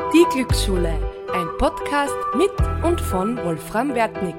Die Glücksschule, ein Podcast mit und von Wolfram Wertnig.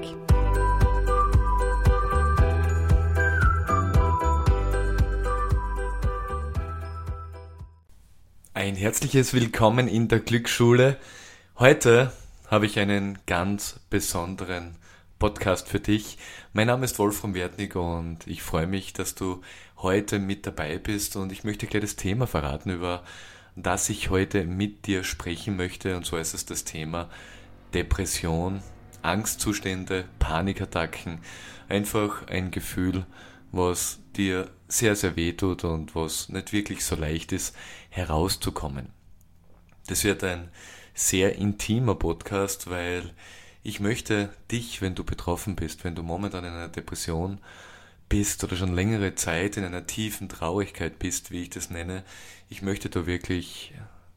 Ein herzliches Willkommen in der Glücksschule. Heute habe ich einen ganz besonderen Podcast für dich. Mein Name ist Wolfram Wertnig und ich freue mich, dass du heute mit dabei bist, und ich möchte gleich das Thema verraten, über das ich heute mit dir sprechen möchte, und zwar ist es das Thema Depression, Angstzustände, Panikattacken, einfach ein Gefühl, was dir sehr, sehr weh tut und was nicht wirklich so leicht ist, herauszukommen. Das wird ein sehr intimer Podcast, weil ich möchte dich, wenn du betroffen bist, wenn du momentan in einer Depression bist oder schon längere Zeit in einer tiefen Traurigkeit bist, wie ich das nenne, ich möchte da wirklich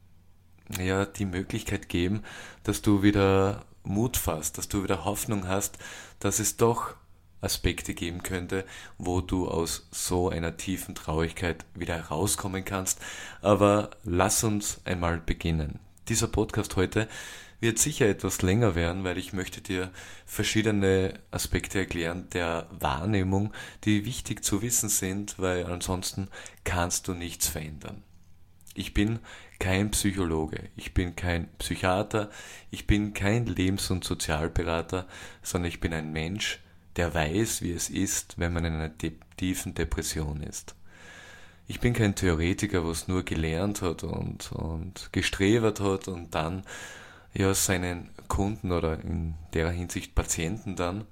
die Möglichkeit geben, dass du wieder Mut fasst, dass du wieder Hoffnung hast, dass es doch Aspekte geben könnte, wo du aus so einer tiefen Traurigkeit wieder herauskommen kannst. Aber lass uns einmal beginnen. Dieser Podcast heute wird sicher etwas länger werden, weil ich möchte dir verschiedene Aspekte erklären der Wahrnehmung, die wichtig zu wissen sind, weil ansonsten kannst du nichts verändern. Ich bin kein Psychologe, ich bin kein Psychiater, ich bin kein Lebens- und Sozialberater, sondern ich bin ein Mensch, der weiß, wie es ist, wenn man in einer tiefen Depression ist. Ich bin kein Theoretiker, was nur gelernt hat und gestrebert hat und dann seinen Kunden oder in der Hinsicht Patienten dann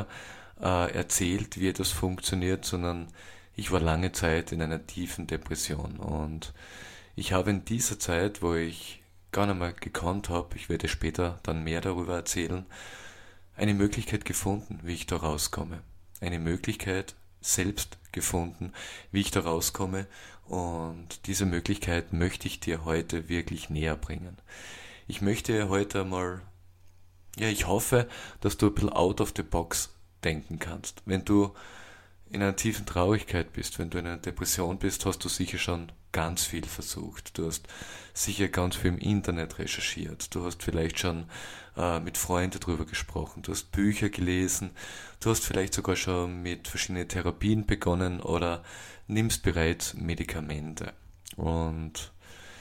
erzählt, wie etwas funktioniert, sondern ich war lange Zeit in einer tiefen Depression, und ich habe in dieser Zeit, wo ich gar nicht mehr gekonnt habe, ich werde später dann mehr darüber erzählen, eine Möglichkeit gefunden, wie ich da rauskomme. Eine Möglichkeit selbst gefunden, wie ich da rauskomme, und diese Möglichkeit möchte ich dir heute wirklich näher bringen. Ich möchte heute einmal, ich hoffe, dass du ein bisschen out of the box denken kannst. Wenn du in einer tiefen Traurigkeit bist, wenn du in einer Depression bist, hast du sicher schon ganz viel versucht. Du hast sicher ganz viel im Internet recherchiert. Du hast vielleicht schon mit Freunden darüber gesprochen. Du hast Bücher gelesen. Du hast vielleicht sogar schon mit verschiedenen Therapien begonnen oder nimmst bereits Medikamente. Und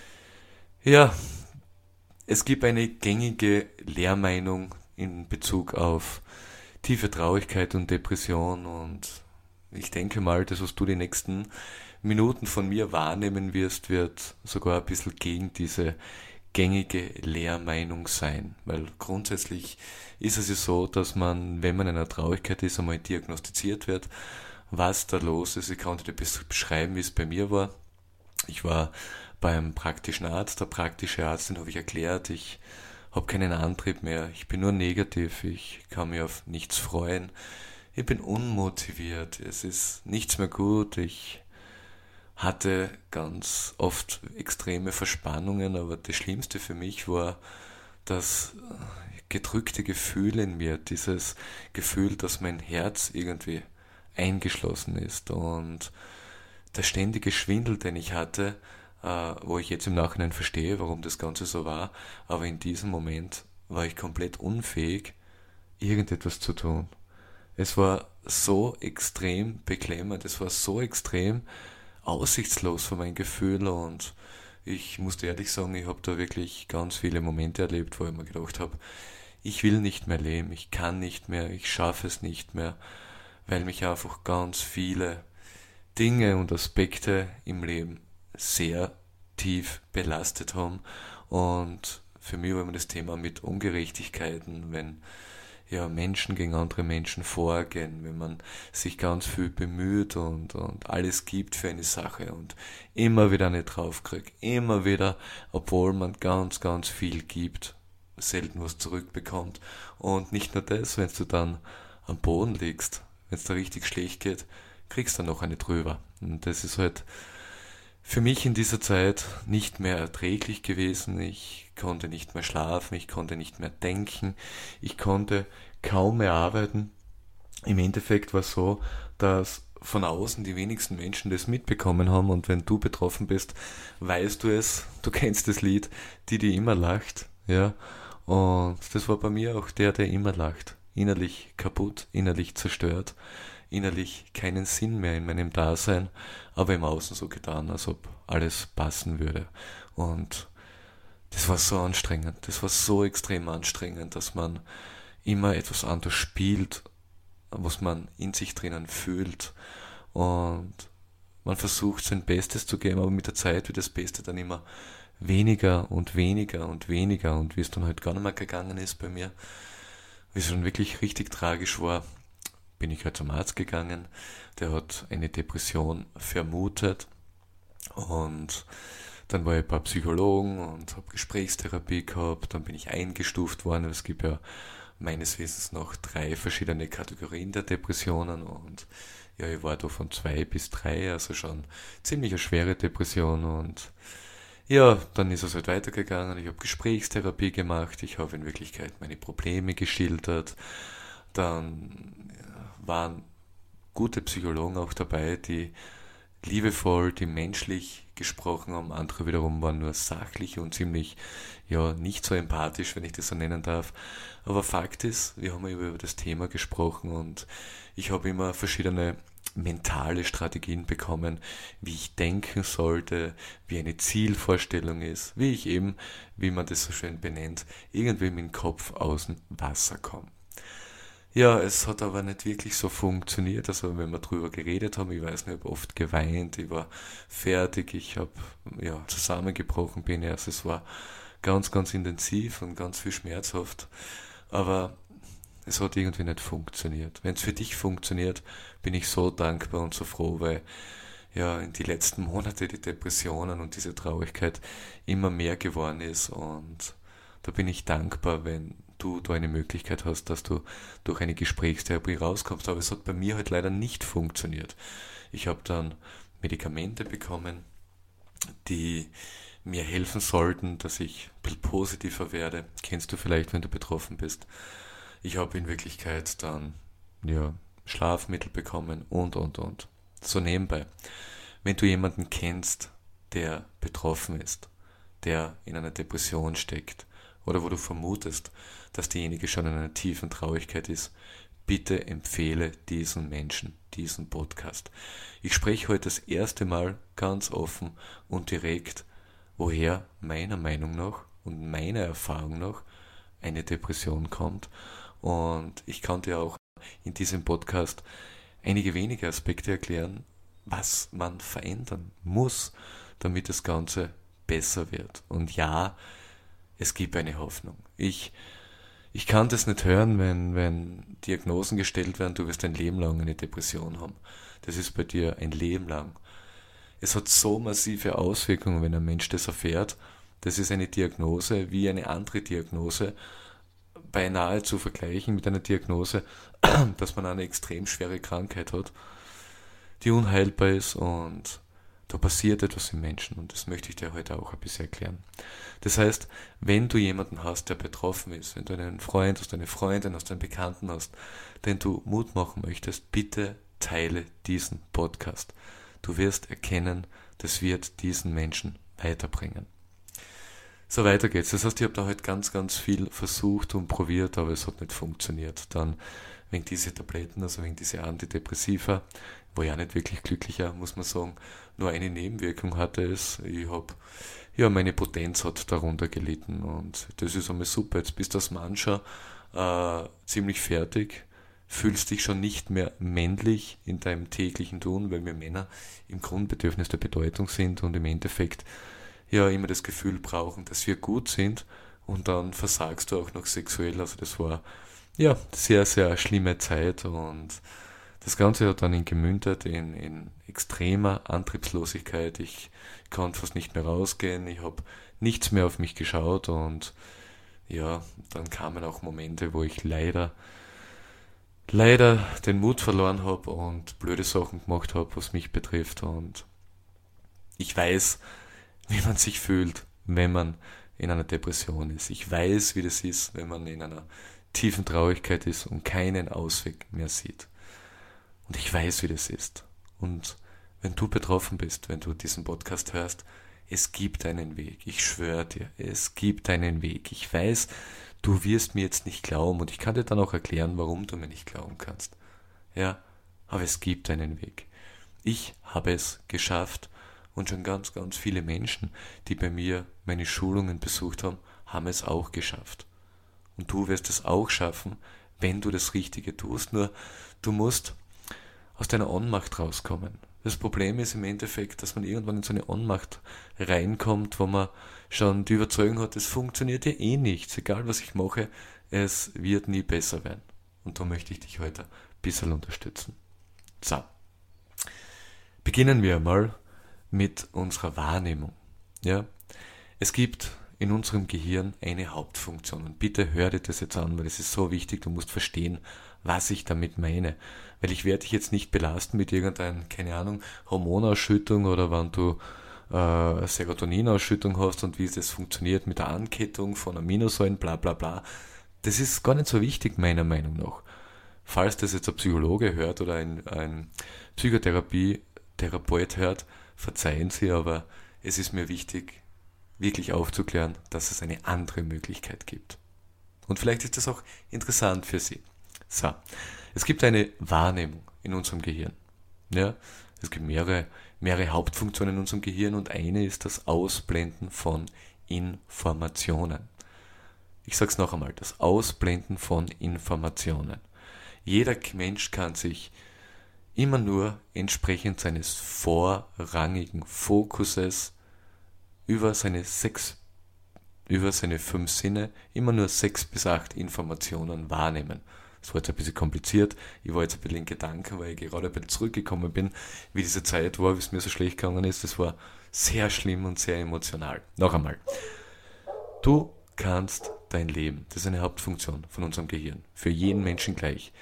es gibt eine gängige Lehrmeinung in Bezug auf tiefe Traurigkeit und Depression, und ich denke mal, das, was du die nächsten Minuten von mir wahrnehmen wirst, wird sogar ein bisschen gegen diese gängige Lehrmeinung sein, weil grundsätzlich ist es ja so, dass man, wenn man in einer Traurigkeit ist, einmal diagnostiziert wird, was da los ist. Ich kann dir beschreiben, wie es bei mir war. Ich war beim praktischen Arzt. Der praktische Arzt, den habe ich erklärt, ich habe keinen Antrieb mehr, ich bin nur negativ, ich kann mich auf nichts freuen, ich bin unmotiviert, es ist nichts mehr gut, ich hatte ganz oft extreme Verspannungen, aber das Schlimmste für mich war das gedrückte Gefühl in mir, dieses Gefühl, dass mein Herz irgendwie eingeschlossen ist, und der ständige Schwindel, den ich hatte, wo ich jetzt im Nachhinein verstehe, warum das Ganze so war, aber in diesem Moment war ich komplett unfähig, irgendetwas zu tun. Es war so extrem beklemmend, es war so extrem aussichtslos für mein Gefühl, und ich musste ehrlich sagen, ich habe da wirklich ganz viele Momente erlebt, wo ich mir gedacht habe, ich will nicht mehr leben, ich kann nicht mehr, ich schaffe es nicht mehr, weil mich einfach ganz viele Dinge und Aspekte im Leben sehr tief belastet haben. Und für mich war immer das Thema mit Ungerechtigkeiten, wenn Menschen gegen andere Menschen vorgehen, wenn man sich ganz viel bemüht und alles gibt für eine Sache und immer wieder nicht draufkriegt, immer wieder, obwohl man ganz, ganz viel gibt, selten was zurückbekommt. Und nicht nur das, wenn du dann am Boden liegst, wenn es da richtig schlecht geht, kriegst du dann noch eine drüber. Und das ist halt für mich in dieser Zeit nicht mehr erträglich gewesen. Ich konnte nicht mehr schlafen, ich konnte nicht mehr denken, ich konnte kaum mehr arbeiten. Im Endeffekt war es so, dass von außen die wenigsten Menschen das mitbekommen haben, und wenn du betroffen bist, weißt du es, du kennst das Lied, die immer lacht, Ja, und das war bei mir auch der immer lacht. Innerlich kaputt, innerlich zerstört, innerlich keinen Sinn mehr in meinem Dasein, aber im Außen so getan, als ob alles passen würde. Und das war so anstrengend, das war so extrem anstrengend, dass man immer etwas anderes spielt, was man in sich drinnen fühlt, und man versucht sein Bestes zu geben, aber mit der Zeit wird das Beste dann immer weniger und weniger und weniger, und wie es dann halt gar nicht mehr gegangen ist bei mir, wie es schon wirklich richtig tragisch war, bin ich halt zum Arzt gegangen, der hat eine Depression vermutet, und dann war ich bei Psychologen und habe Gesprächstherapie gehabt, dann bin ich eingestuft worden. Es gibt ja meines Wissens noch 3 verschiedene Kategorien der Depressionen, und ja, ich war da von 2 bis 3, also schon ziemlich eine schwere Depression, und ja, dann ist es halt weitergegangen. Ich habe Gesprächstherapie gemacht, ich habe in Wirklichkeit meine Probleme geschildert, dann waren gute Psychologen auch dabei, die liebevoll, die menschlich gesprochen haben. Andere wiederum waren nur sachlich und ziemlich, ja, nicht so empathisch, wenn ich das so nennen darf. Aber Fakt ist, wir haben über das Thema gesprochen, und ich habe immer verschiedene mentale Strategien bekommen, wie ich denken sollte, wie eine Zielvorstellung ist, wie ich eben, wie man das so schön benennt, irgendwie mit dem Kopf aus dem Wasser komme. Ja, es hat aber nicht wirklich so funktioniert. Also wenn wir drüber geredet haben, ich weiß nicht, ich habe oft geweint, ich war fertig, ich habe ja zusammengebrochen bin erst. Es war ganz, ganz intensiv und ganz viel schmerzhaft. Aber es hat irgendwie nicht funktioniert. Wenn es für dich funktioniert, bin ich so dankbar und so froh, weil ja in die letzten Monate die Depressionen und diese Traurigkeit immer mehr geworden ist, und da bin ich dankbar, wenn du da eine Möglichkeit hast, dass du durch eine Gesprächstherapie rauskommst. Aber es hat bei mir halt leider nicht funktioniert. Ich habe dann Medikamente bekommen, die mir helfen sollten, dass ich ein bisschen positiver werde. Kennst du vielleicht, wenn du betroffen bist. Ich habe in Wirklichkeit dann ja Schlafmittel bekommen und. So nebenbei. Wenn du jemanden kennst, der betroffen ist, der in einer Depression steckt, oder wo du vermutest, dass diejenige schon in einer tiefen Traurigkeit ist, bitte empfehle diesen Menschen, diesen Podcast. Ich spreche heute das erste Mal ganz offen und direkt, woher meiner Meinung nach und meiner Erfahrung nach eine Depression kommt. Und ich kann dir auch in diesem Podcast einige wenige Aspekte erklären, was man verändern muss, damit das Ganze besser wird. Und ja, es gibt eine Hoffnung. Ich kann das nicht hören, wenn Diagnosen gestellt werden, du wirst ein Leben lang eine Depression haben. Das ist bei dir ein Leben lang. Es hat so massive Auswirkungen, wenn ein Mensch das erfährt. Das ist eine Diagnose wie eine andere Diagnose, beinahe zu vergleichen mit einer Diagnose, dass man eine extrem schwere Krankheit hat, die unheilbar ist, und da passiert etwas im Menschen, und das möchte ich dir heute auch ein bisschen erklären. Das heißt, wenn du jemanden hast, der betroffen ist, wenn du einen Freund hast, eine Freundin hast, einen Bekannten hast, den du Mut machen möchtest, bitte teile diesen Podcast. Du wirst erkennen, das wird diesen Menschen weiterbringen. So, weiter geht's. Das heißt, ich habe da halt ganz, ganz viel versucht und probiert, aber es hat nicht funktioniert. Dann wegen diese Tabletten, also wegen diese Antidepressiva, war ja nicht wirklich glücklicher, muss man sagen. Nur eine Nebenwirkung hatte es. Meine Potenz hat darunter gelitten, und das ist einmal super. Jetzt bist du als Mann schon ziemlich fertig, fühlst dich schon nicht mehr männlich in deinem täglichen Tun, weil wir Männer im Grundbedürfnis der Bedeutung sind und im Endeffekt ja immer das Gefühl brauchen, dass wir gut sind, und dann versagst du auch noch sexuell. Also das war ja sehr, sehr schlimme Zeit, und das Ganze hat dann gemündet in extremer Antriebslosigkeit. Ich konnte fast nicht mehr rausgehen, ich habe nichts mehr auf mich geschaut, und ja, dann kamen auch Momente, wo ich leider den Mut verloren habe und blöde Sachen gemacht habe, was mich betrifft, und ich weiß, wie man sich fühlt, wenn man in einer Depression ist. Ich weiß, wie das ist, wenn man in einer tiefen Traurigkeit ist und keinen Ausweg mehr sieht. Und ich weiß, wie das ist. Und wenn du betroffen bist, wenn du diesen Podcast hörst, es gibt einen Weg. Ich schwöre dir, es gibt einen Weg. Ich weiß, du wirst mir jetzt nicht glauben und ich kann dir dann auch erklären, warum du mir nicht glauben kannst. Ja, aber es gibt einen Weg. Ich habe es geschafft und schon ganz, ganz viele Menschen, die bei mir meine Schulungen besucht haben, haben es auch geschafft. Und du wirst es auch schaffen, wenn du das Richtige tust. Nur, du musst aus deiner Ohnmacht rauskommen. Das Problem ist im Endeffekt, dass man irgendwann in so eine Ohnmacht reinkommt, wo man schon die Überzeugung hat, es funktioniert ja eh nichts, egal was ich mache, es wird nie besser werden. Und da möchte ich dich heute ein bisschen unterstützen. So, beginnen wir mal mit unserer Wahrnehmung. Ja, es gibt in unserem Gehirn eine Hauptfunktion und bitte hör dir das jetzt an, weil es ist so wichtig, du musst verstehen, was ich damit meine. Weil ich werde dich jetzt nicht belasten mit irgendeiner, keine Ahnung, Hormonausschüttung oder wann du Serotoninausschüttung hast und wie das funktioniert mit der Ankettung von Aminosäuren, bla bla bla. Das ist gar nicht so wichtig, meiner Meinung nach. Falls das jetzt ein Psychologe hört oder ein Psychotherapie-Therapeut hört, verzeihen Sie, aber es ist mir wichtig, wirklich aufzuklären, dass es eine andere Möglichkeit gibt. Und vielleicht ist das auch interessant für Sie. So, es gibt eine Wahrnehmung in unserem Gehirn. Ja, es gibt mehrere Hauptfunktionen in unserem Gehirn und eine ist das Ausblenden von Informationen. Ich sage es noch einmal, das Ausblenden von Informationen. Jeder Mensch kann sich immer nur entsprechend seines vorrangigen Fokuses über seine 5 Sinne immer nur 6 bis 8 Informationen wahrnehmen. Das war jetzt ein bisschen kompliziert. Ich war jetzt ein bisschen in Gedanken, weil ich gerade ein bisschen zurückgekommen bin, wie diese Zeit war, wie es mir so schlecht gegangen ist. Das war sehr schlimm und sehr emotional. Noch einmal. Du kannst dein Leben, das ist eine Hauptfunktion von unserem Gehirn, für jeden Menschen gleich.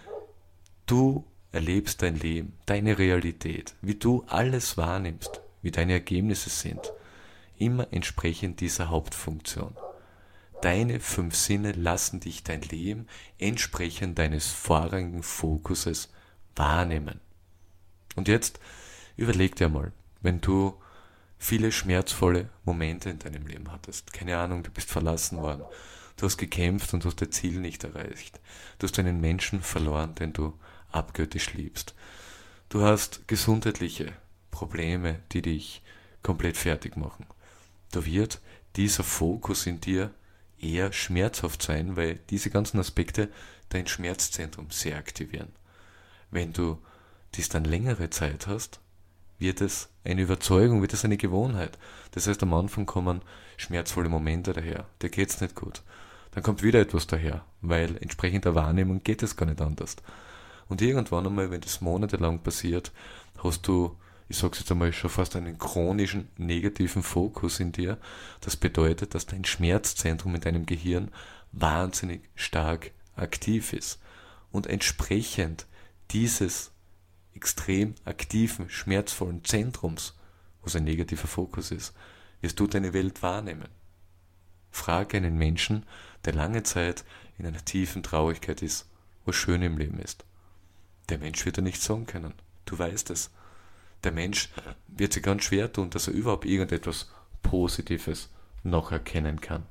Du erlebst dein Leben, deine Realität, wie du alles wahrnimmst, wie deine Ergebnisse sind, immer entsprechend dieser Hauptfunktion. Deine 5 Sinne lassen dich dein Leben entsprechend deines vorrangigen Fokuses wahrnehmen. Und jetzt überleg dir mal, wenn du viele schmerzvolle Momente in deinem Leben hattest, keine Ahnung, du bist verlassen worden, du hast gekämpft und du hast dein Ziel nicht erreicht, du hast einen Menschen verloren, den du abgöttisch liebst, du hast gesundheitliche Probleme, die dich komplett fertig machen, da wird dieser Fokus in dir eher schmerzhaft sein, weil diese ganzen Aspekte dein Schmerzzentrum sehr aktivieren. Wenn du dies dann längere Zeit hast, wird es eine Überzeugung, wird es eine Gewohnheit. Das heißt, am Anfang kommen schmerzvolle Momente daher, dir geht's nicht gut. Dann kommt wieder etwas daher, weil entsprechend der Wahrnehmung geht es gar nicht anders. Und irgendwann einmal, wenn das monatelang passiert, hast du, ich sag's jetzt einmal, schon fast einen chronischen negativen Fokus in dir. Das bedeutet, dass dein Schmerzzentrum in deinem Gehirn wahnsinnig stark aktiv ist. Und entsprechend dieses extrem aktiven, schmerzvollen Zentrums, wo es ein negativer Fokus ist, wirst du deine Welt wahrnehmen. Frage einen Menschen, der lange Zeit in einer tiefen Traurigkeit ist, was schön im Leben ist. Der Mensch wird dir nicht sagen können. Du weißt es. Der Mensch wird sich ganz schwer tun, dass er überhaupt irgendetwas Positives noch erkennen kann.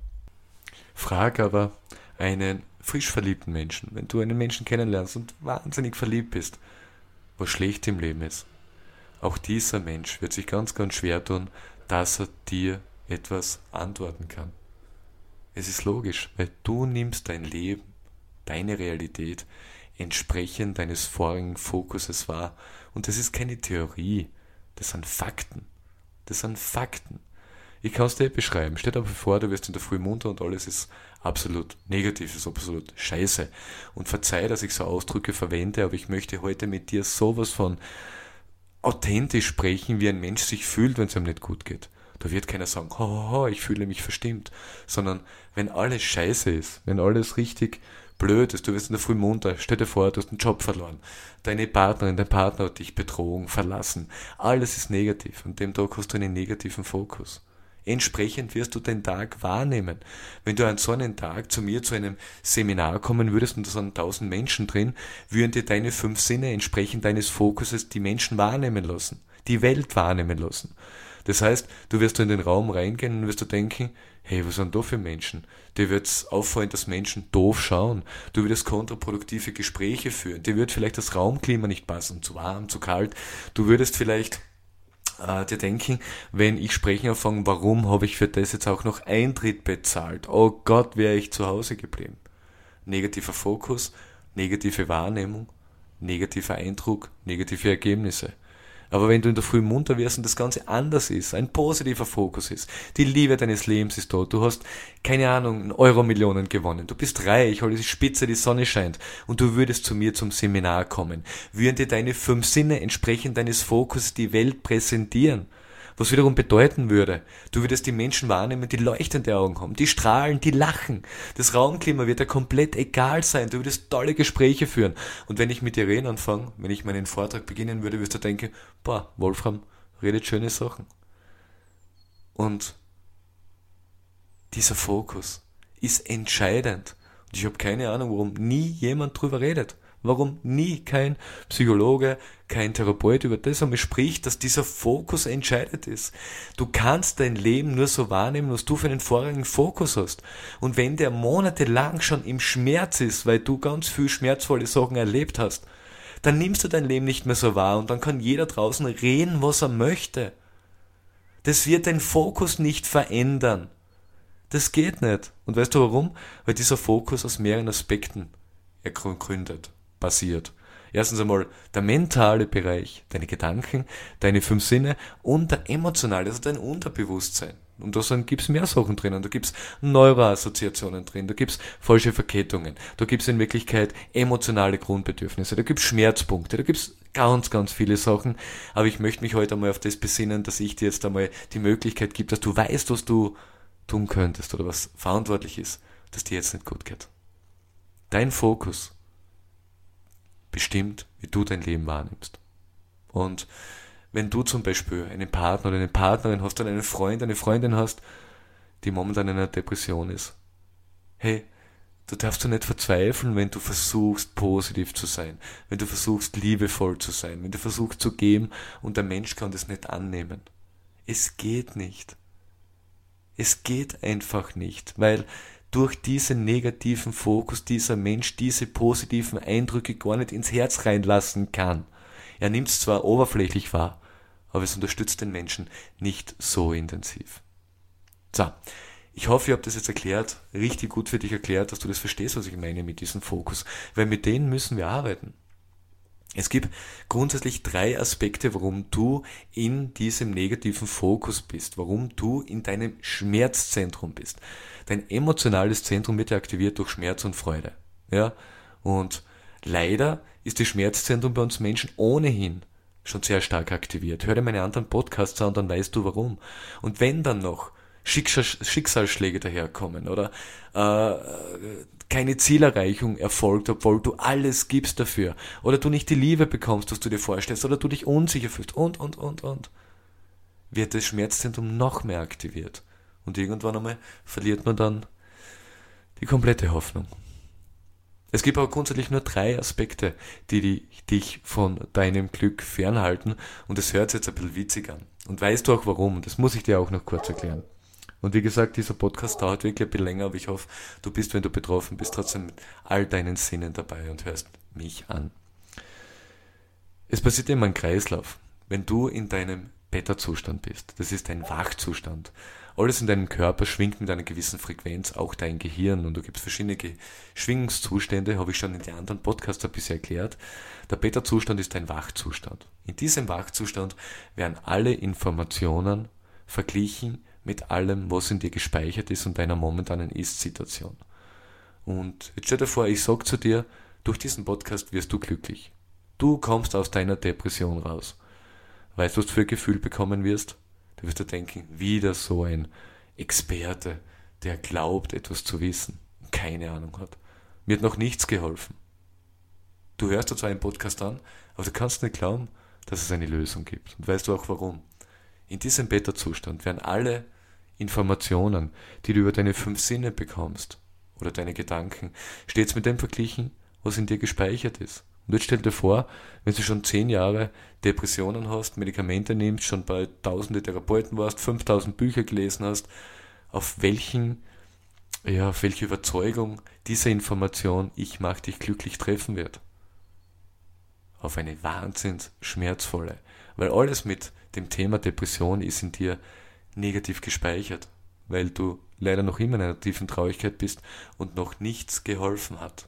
Frag aber einen frisch verliebten Menschen, wenn du einen Menschen kennenlernst und wahnsinnig verliebt bist, was schlecht im Leben ist. Auch dieser Mensch wird sich ganz, ganz schwer tun, dass er dir etwas antworten kann. Es ist logisch, weil du nimmst dein Leben, deine Realität, entsprechend deines vorigen Fokuses wahr. Und das ist keine Theorie, das sind Fakten. Das sind Fakten. Ich kann es dir beschreiben. Stell dir aber vor, du wirst in der Früh munter und alles ist absolut negativ, ist absolut scheiße. Und verzeih, dass ich so Ausdrücke verwende, aber ich möchte heute mit dir sowas von authentisch sprechen, wie ein Mensch sich fühlt, wenn es ihm nicht gut geht. Da wird keiner sagen, ich fühle mich verstimmt, sondern wenn alles scheiße ist, wenn alles richtig blöd ist, du wirst in der Früh munter, stell dir vor, du hast einen Job verloren, deine Partnerin, dein Partner hat dich betrogen, verlassen, alles ist negativ, an dem Tag hast du einen negativen Fokus. Entsprechend wirst du den Tag wahrnehmen. Wenn du an so einen Tag zu mir zu einem Seminar kommen würdest und da sind 1000 Menschen drin, würden dir deine 5 Sinne entsprechend deines Fokuses die Menschen wahrnehmen lassen, die Welt wahrnehmen lassen. Das heißt, du wirst in den Raum reingehen und wirst du denken, hey, was sind da für Menschen? Dir wird es auffallen, dass Menschen doof schauen. Du würdest kontraproduktive Gespräche führen. Dir wird vielleicht das Raumklima nicht passen, zu warm, zu kalt. Du würdest vielleicht dir denken, wenn ich sprechen anfange, warum habe ich für das jetzt auch noch Eintritt bezahlt? Oh Gott, wäre ich zu Hause geblieben. Negativer Fokus, negative Wahrnehmung, negativer Eindruck, negative Ergebnisse. Aber wenn du in der Früh munter wirst und das Ganze anders ist, ein positiver Fokus ist, die Liebe deines Lebens ist dort, du hast, keine Ahnung, Euro-Millionen gewonnen, du bist reich, alles ist spitze, die Sonne scheint und du würdest zu mir zum Seminar kommen, würden dir deine 5 Sinne entsprechend deines Fokus die Welt präsentieren. Was wiederum bedeuten würde, du würdest die Menschen wahrnehmen, die leuchtende Augen haben, die strahlen, die lachen. Das Raumklima wird dir komplett egal sein, du würdest tolle Gespräche führen. Und wenn ich mit dir reden anfange, wenn ich meinen Vortrag beginnen würde, wirst du denken, boah, Wolfram redet schöne Sachen. Und dieser Fokus ist entscheidend. Und ich habe keine Ahnung, warum nie jemand drüber redet. Warum nie kein Psychologe, kein Therapeut über das einmal spricht, dass dieser Fokus entscheidend ist. Du kannst dein Leben nur so wahrnehmen, was du für einen vorrangigen Fokus hast. Und wenn der monatelang schon im Schmerz ist, weil du ganz viel schmerzvolle Sachen erlebt hast, dann nimmst du dein Leben nicht mehr so wahr und dann kann jeder draußen reden, was er möchte. Das wird den Fokus nicht verändern. Das geht nicht. Und weißt du warum? Weil dieser Fokus aus mehreren Aspekten ergründet, basiert. Erstens einmal der mentale Bereich, deine Gedanken, deine 5 Sinne und der emotionale, also dein Unterbewusstsein. Und da gibt es mehr Sachen drinnen. Da gibt es Neuroassoziationen drin, da gibt es falsche Verkettungen, da gibt es in Wirklichkeit emotionale Grundbedürfnisse, da gibt es Schmerzpunkte, da gibt es ganz, ganz viele Sachen. Aber ich möchte mich heute einmal auf das besinnen, dass ich dir jetzt einmal die Möglichkeit gebe, dass du weißt, was du tun könntest oder was verantwortlich ist, dass dir jetzt nicht gut geht. Dein Fokus bestimmt, wie du dein Leben wahrnimmst. Und wenn du zum Beispiel einen Partner oder eine Partnerin hast oder einen Freund, eine Freundin hast, die momentan in einer Depression ist, hey, du darfst nicht verzweifeln, wenn du versuchst, positiv zu sein, wenn du versuchst, liebevoll zu sein, wenn du versuchst zu geben und der Mensch kann das nicht annehmen. Es geht nicht. Es geht einfach nicht, weil durch diesen negativen Fokus dieser Mensch diese positiven Eindrücke gar nicht ins Herz reinlassen kann. Er nimmt es zwar oberflächlich wahr, aber es unterstützt den Menschen nicht so intensiv. So, ich hoffe, ich habe das jetzt richtig gut für dich erklärt, dass du das verstehst, was ich meine mit diesem Fokus, weil mit denen müssen wir arbeiten. Es gibt grundsätzlich 3 Aspekte, warum du in diesem negativen Fokus bist, warum du in deinem Schmerzzentrum bist. Dein emotionales Zentrum wird ja aktiviert durch Schmerz und Freude. Ja? Und leider ist das Schmerzzentrum bei uns Menschen ohnehin schon sehr stark aktiviert. Hör dir meine anderen Podcasts an, dann weißt du warum. Und wenn dann noch Schicksalsschläge daherkommen oder keine Zielerreichung erfolgt, obwohl du alles gibst dafür, oder du nicht die Liebe bekommst, was du dir vorstellst, oder du dich unsicher fühlst und, wird das Schmerzzentrum noch mehr aktiviert. Und irgendwann einmal verliert man dann die komplette Hoffnung. Es gibt aber grundsätzlich nur 3 Aspekte, die dich von deinem Glück fernhalten, und das hört sich jetzt ein bisschen witzig an. Und weißt du auch warum? Das muss ich dir auch noch kurz erklären. Und wie gesagt, dieser Podcast dauert wirklich ein bisschen länger, aber ich hoffe, du bist, wenn du betroffen bist, trotzdem mit all deinen Sinnen dabei und hörst mich an. Es passiert immer ein Kreislauf. Wenn du in deinem Beta-Zustand bist, das ist ein Wachzustand. Alles in deinem Körper schwingt mit einer gewissen Frequenz, auch dein Gehirn. Und da gibt es verschiedene Schwingungszustände, habe ich schon in den anderen Podcasts ein bisschen erklärt. Der Beta-Zustand ist ein Wachzustand. In diesem Wachzustand werden alle Informationen verglichen mit allem, was in dir gespeichert ist und deiner momentanen Ist-Situation. Und jetzt stell dir vor, ich sage zu dir, durch diesen Podcast wirst du glücklich. Du kommst aus deiner Depression raus. Weißt du, was du für ein Gefühl bekommen wirst? Du wirst dir denken, wieder so ein Experte, der glaubt, etwas zu wissen und keine Ahnung hat. Mir hat noch nichts geholfen. Du hörst dir zwar einen Podcast an, aber du kannst nicht glauben, dass es eine Lösung gibt. Und weißt du auch warum? In diesem Beta-Zustand werden alle Informationen, die du über deine 5 Sinne bekommst oder deine Gedanken, stets mit dem verglichen, was in dir gespeichert ist. Und jetzt stell dir vor, wenn du schon 10 Jahre Depressionen hast, Medikamente nimmst, schon bei tausende Therapeuten warst, 5000 Bücher gelesen hast, auf welche Überzeugung diese Information, ich mach dich glücklich, treffen wird. Auf eine wahnsinns schmerzvolle. Weil alles mit dem Thema Depression ist in dir negativ gespeichert, weil du leider noch immer in einer tiefen Traurigkeit bist und noch nichts geholfen hat.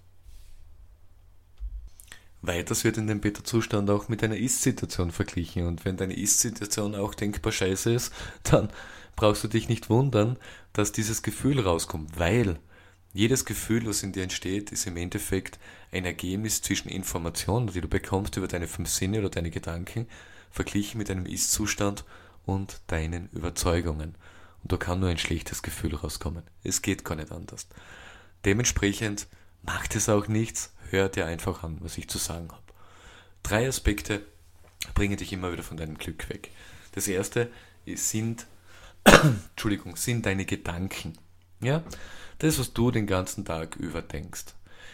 Weiters wird in dem Beta-Zustand auch mit einer Ist-Situation verglichen, und wenn deine Ist-Situation auch denkbar scheiße ist, dann brauchst du dich nicht wundern, dass dieses Gefühl rauskommt, weil jedes Gefühl, was in dir entsteht, ist im Endeffekt ein Ergebnis zwischen Informationen, die du bekommst über deine 5 Sinne oder deine Gedanken, verglichen mit einem Ist-Zustand und deinen Überzeugungen. Und da kann nur ein schlechtes Gefühl rauskommen. Es geht gar nicht anders. Dementsprechend macht es auch nichts, hör dir einfach an, was ich zu sagen habe. 3 Aspekte bringen dich immer wieder von deinem Glück weg. Das erste sind deine Gedanken. Ja? Das, was du den ganzen Tag über denkst.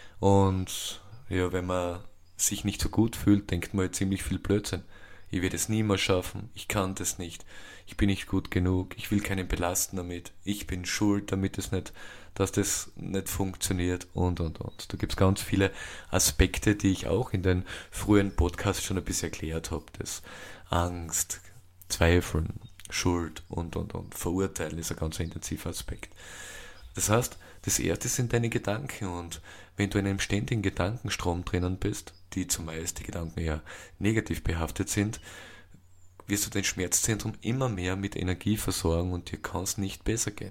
Und ja, wenn man sich nicht so gut fühlt, denkt man ziemlich viel Blödsinn. Ich werde es niemals schaffen, ich kann das nicht, ich bin nicht gut genug, ich will keinen belasten damit, ich bin schuld, dass das nicht funktioniert und. Da gibt es ganz viele Aspekte, die ich auch in den frühen Podcasts schon ein bisschen erklärt habe. Das Angst, Zweifeln, Schuld und. Verurteilen ist ein ganz intensiver Aspekt. Das heißt, das erste sind deine Gedanken, und wenn du in einem ständigen Gedankenstrom drinnen bist, die zumeist die Gedanken eher negativ behaftet sind, wirst du dein Schmerzzentrum immer mehr mit Energie versorgen und dir kann es nicht besser gehen.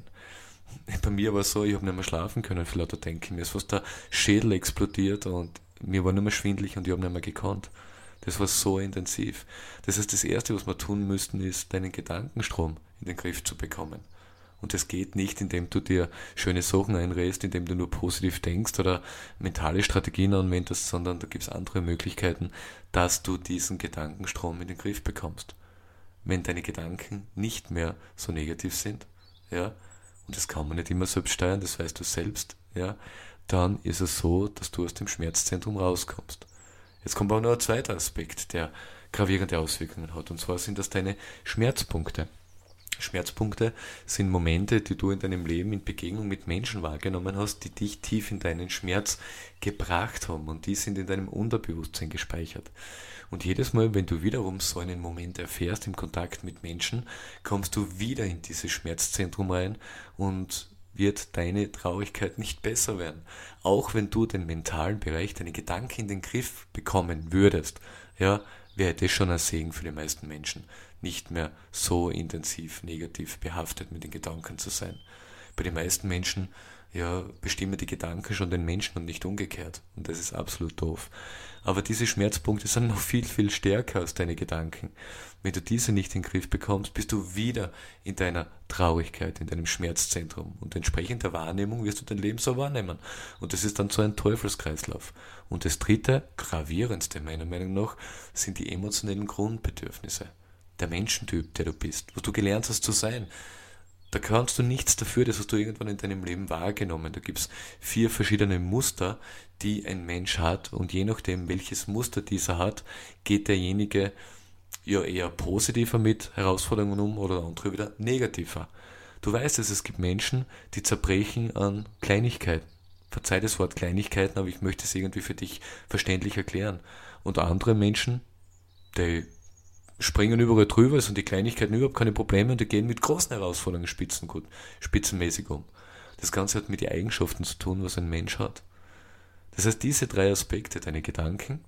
Bei mir war es so, ich habe nicht mehr schlafen können für lauter Denken. Mir ist fast der Schädel explodiert und mir war nur mehr schwindelig und ich habe nicht mehr gekonnt. Das war so intensiv. Das heißt, das Erste, was wir tun müssten, ist, deinen Gedankenstrom in den Griff zu bekommen. Und das geht nicht, indem du dir schöne Sachen einredest, indem du nur positiv denkst oder mentale Strategien anwendest, sondern da gibt es andere Möglichkeiten, dass du diesen Gedankenstrom in den Griff bekommst. Wenn deine Gedanken nicht mehr so negativ sind, ja, und das kann man nicht immer selbst steuern, das weißt du selbst, ja, dann ist es so, dass du aus dem Schmerzzentrum rauskommst. Jetzt kommt aber noch ein zweiter Aspekt, der gravierende Auswirkungen hat, und zwar sind das deine Schmerzpunkte. Schmerzpunkte sind Momente, die du in deinem Leben in Begegnung mit Menschen wahrgenommen hast, die dich tief in deinen Schmerz gebracht haben, und die sind in deinem Unterbewusstsein gespeichert. Und jedes Mal, wenn du wiederum so einen Moment erfährst im Kontakt mit Menschen, kommst du wieder in dieses Schmerzzentrum rein und wird deine Traurigkeit nicht besser werden. Auch wenn du den mentalen Bereich, deine Gedanken in den Griff bekommen würdest, ja, wäre das schon ein Segen für die meisten Menschen, nicht mehr so intensiv negativ behaftet mit den Gedanken zu sein. Bei den meisten Menschen, ja, bestimmen die Gedanken schon den Menschen und nicht umgekehrt. Und das ist absolut doof. Aber diese Schmerzpunkte sind noch viel, viel stärker als deine Gedanken. Wenn du diese nicht in den Griff bekommst, bist du wieder in deiner Traurigkeit, in deinem Schmerzzentrum. Und entsprechend der Wahrnehmung wirst du dein Leben so wahrnehmen. Und das ist dann so ein Teufelskreislauf. Und das dritte, gravierendste meiner Meinung nach, sind die emotionellen Grundbedürfnisse. Der Menschentyp, der du bist, was du gelernt hast zu sein. Da kannst du nichts dafür, das hast du irgendwann in deinem Leben wahrgenommen. Da gibt es 4 verschiedene Muster, die ein Mensch hat, und je nachdem, welches Muster dieser hat, geht derjenige ja eher positiver mit Herausforderungen um oder andere wieder negativer. Du weißt es gibt Menschen, die zerbrechen an Kleinigkeiten. Verzeih das Wort Kleinigkeiten, aber ich möchte es irgendwie für dich verständlich erklären. Und andere Menschen, die springen überall drüber, sind die Kleinigkeiten überhaupt keine Probleme, und die gehen mit großen Herausforderungen spitzenmäßig um. Das Ganze hat mit den Eigenschaften zu tun, was ein Mensch hat. Das heißt, diese 3 Aspekte, deine Gedanken,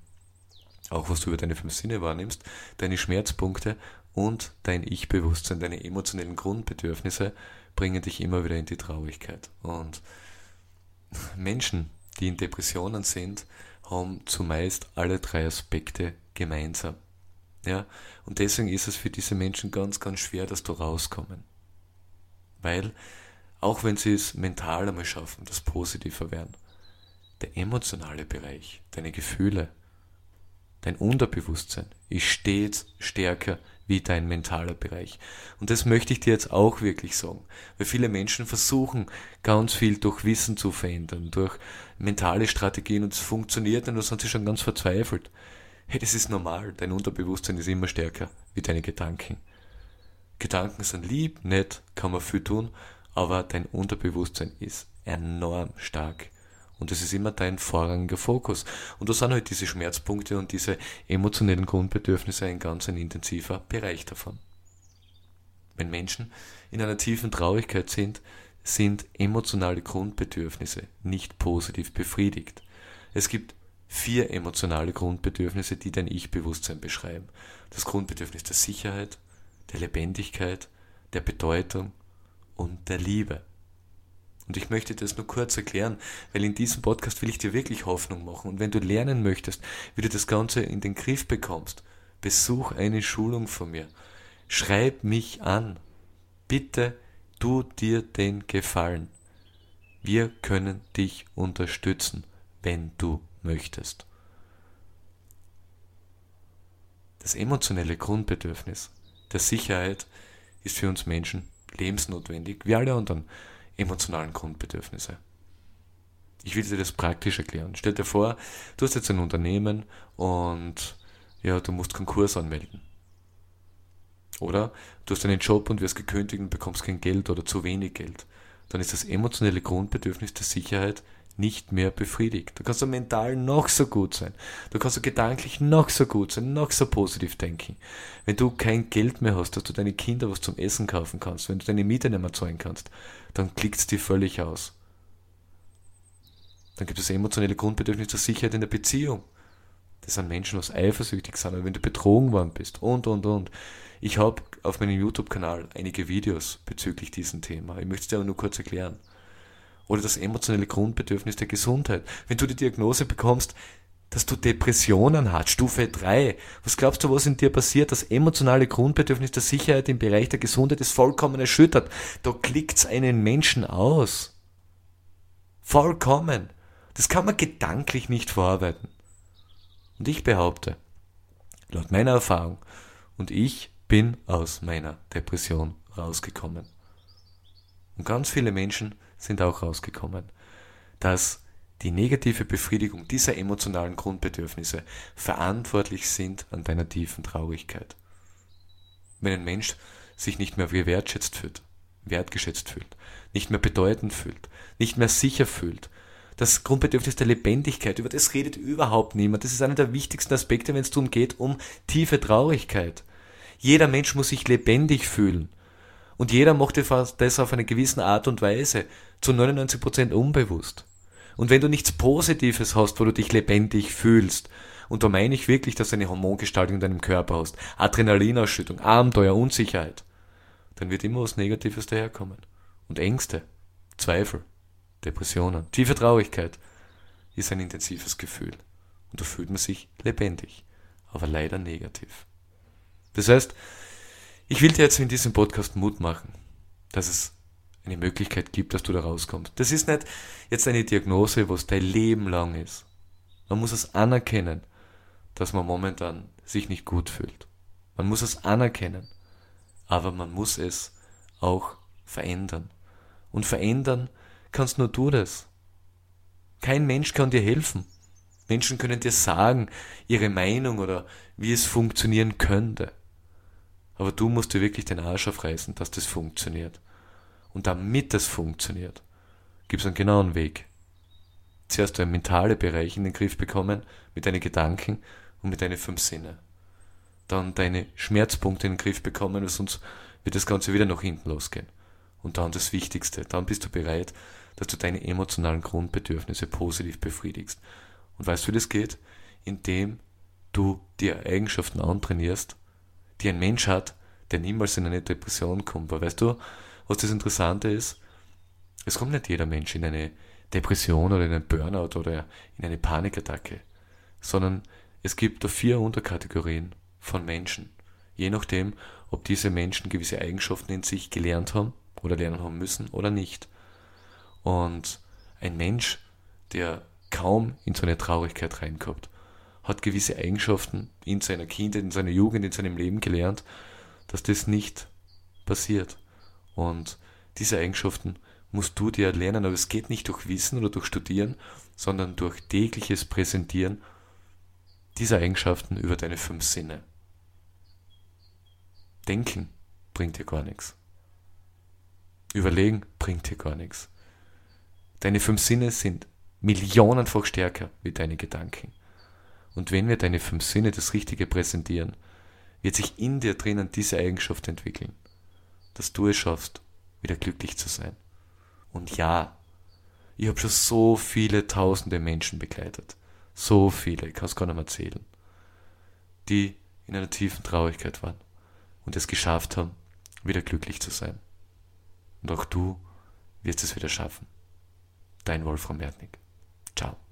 auch was du über deine 5 Sinne wahrnimmst, deine Schmerzpunkte und dein Ich-Bewusstsein, deine emotionellen Grundbedürfnisse, bringen dich immer wieder in die Traurigkeit. Und Menschen, die in Depressionen sind, haben zumeist alle 3 Aspekte gemeinsam. Ja, und deswegen ist es für diese Menschen ganz, ganz schwer, dass da rauskommen. Weil, auch wenn sie es mental einmal schaffen, das positiver werden, der emotionale Bereich, deine Gefühle, dein Unterbewusstsein ist stets stärker wie dein mentaler Bereich. Und das möchte ich dir jetzt auch wirklich sagen, weil viele Menschen versuchen, ganz viel durch Wissen zu verändern, durch mentale Strategien, und es funktioniert nicht, und da sind sie schon ganz verzweifelt. Hey, das ist normal, dein Unterbewusstsein ist immer stärker wie deine Gedanken. Gedanken sind lieb, nett, kann man viel tun, aber dein Unterbewusstsein ist enorm stark. Und das ist immer dein vorrangiger Fokus. Und da sind halt diese Schmerzpunkte und diese emotionellen Grundbedürfnisse ein ganz intensiver Bereich davon. Wenn Menschen in einer tiefen Traurigkeit sind emotionale Grundbedürfnisse nicht positiv befriedigt. Es gibt 4 emotionale Grundbedürfnisse, die dein Ich-Bewusstsein beschreiben. Das Grundbedürfnis der Sicherheit, der Lebendigkeit, der Bedeutung und der Liebe. Und ich möchte das nur kurz erklären, weil in diesem Podcast will ich dir wirklich Hoffnung machen. Und wenn du lernen möchtest, wie du das Ganze in den Griff bekommst, besuch eine Schulung von mir. Schreib mich an. Bitte tu dir den Gefallen. Wir können dich unterstützen, wenn du möchtest. Das emotionelle Grundbedürfnis der Sicherheit ist für uns Menschen lebensnotwendig, wie alle anderen emotionalen Grundbedürfnisse. Ich will dir das praktisch erklären. Stell dir vor, du hast jetzt ein Unternehmen und du musst Konkurs anmelden. Oder du hast einen Job und wirst gekündigt und bekommst kein Geld oder zu wenig Geld. Dann ist das emotionale Grundbedürfnis der Sicherheit nicht mehr befriedigt. Du kannst mental noch so gut sein. Du kannst gedanklich noch so gut sein, noch so positiv denken. Wenn du kein Geld mehr hast, dass du deine Kinder was zum Essen kaufen kannst, wenn du deine Miete nicht mehr zahlen kannst, dann klickt es dir völlig aus. Dann gibt es das emotionale Grundbedürfnis der Sicherheit in der Beziehung. Das sind Menschen, die eifersüchtig sind, oder wenn du betrogen worden bist und. Ich habe auf meinem YouTube-Kanal einige Videos bezüglich diesem Thema. Ich möchte es dir aber nur kurz erklären. Oder das emotionale Grundbedürfnis der Gesundheit. Wenn du die Diagnose bekommst, dass du Depressionen hast, Stufe 3, was glaubst du, was in dir passiert? Das emotionale Grundbedürfnis der Sicherheit im Bereich der Gesundheit ist vollkommen erschüttert. Da klickt's einen Menschen aus. Vollkommen. Das kann man gedanklich nicht verarbeiten. Und ich behaupte, laut meiner Erfahrung, und ich bin aus meiner Depression rausgekommen. Und ganz viele Menschen sind auch rausgekommen, dass die negative Befriedigung dieser emotionalen Grundbedürfnisse verantwortlich sind an deiner tiefen Traurigkeit. Wenn ein Mensch sich nicht mehr wertgeschätzt fühlt, nicht mehr bedeutend fühlt, nicht mehr sicher fühlt, das Grundbedürfnis der Lebendigkeit, über das redet überhaupt niemand. Das ist einer der wichtigsten Aspekte, wenn es darum geht, um tiefe Traurigkeit. Jeder Mensch muss sich lebendig fühlen. Und jeder macht das auf eine gewisse Art und Weise, zu 99% unbewusst. Und wenn du nichts Positives hast, wo du dich lebendig fühlst, und da meine ich wirklich, dass du eine Hormongestaltung in deinem Körper hast, Adrenalinausschüttung, Abenteuer, Unsicherheit, dann wird immer was Negatives daherkommen. Und Ängste, Zweifel, Depressionen, tiefe Traurigkeit ist ein intensives Gefühl. Und da fühlt man sich lebendig, aber leider negativ. Das heißt, ich will dir jetzt in diesem Podcast Mut machen, dass es eine Möglichkeit gibt, dass du da rauskommst. Das ist nicht jetzt eine Diagnose, was dein Leben lang ist. Man muss es anerkennen, dass man momentan sich nicht gut fühlt. Man muss es anerkennen, aber man muss es auch verändern. Und verändern kannst nur du das. Kein Mensch kann dir helfen. Menschen können dir sagen, ihre Meinung oder wie es funktionieren könnte. Aber du musst dir wirklich den Arsch aufreißen, dass das funktioniert. Und damit das funktioniert, gibt es einen genauen Weg. Zuerst einen mentalen Bereich in den Griff bekommen, mit deinen Gedanken und mit deinen 5 Sinne. Dann deine Schmerzpunkte in den Griff bekommen, weil sonst wird das Ganze wieder nach hinten losgehen. Und dann das Wichtigste, dann bist du bereit, dass du deine emotionalen Grundbedürfnisse positiv befriedigst. Und weißt du, wie das geht? Indem du dir Eigenschaften antrainierst, die ein Mensch hat, der niemals in eine Depression kommt. Weil weißt du, was das Interessante ist? Es kommt nicht jeder Mensch in eine Depression oder in einen Burnout oder in eine Panikattacke, sondern es gibt da 4 Unterkategorien von Menschen, je nachdem, ob diese Menschen gewisse Eigenschaften in sich gelernt haben oder lernen haben müssen oder nicht. Und ein Mensch, der kaum in so eine Traurigkeit reinkommt, hat gewisse Eigenschaften in seiner Kindheit, in seiner Jugend, in seinem Leben gelernt dass das nicht passiert. Und diese Eigenschaften musst du dir erlernen, aber es geht nicht durch Wissen oder durch Studieren, sondern durch tägliches Präsentieren dieser Eigenschaften über deine 5 Sinne. Denken bringt dir gar nichts. Überlegen bringt dir gar nichts. Deine 5 Sinne sind millionenfach stärker wie deine Gedanken. Und wenn wir deine 5 Sinne das Richtige präsentieren, wird sich in dir drinnen diese Eigenschaft entwickeln, dass du es schaffst, wieder glücklich zu sein. Und ja, ich habe schon so viele tausende Menschen begleitet. So viele, ich kann es gar nicht mehr zählen, die in einer tiefen Traurigkeit waren und es geschafft haben, wieder glücklich zu sein. Und auch du wirst es wieder schaffen. Dein Wolfram Wertnig. Ciao.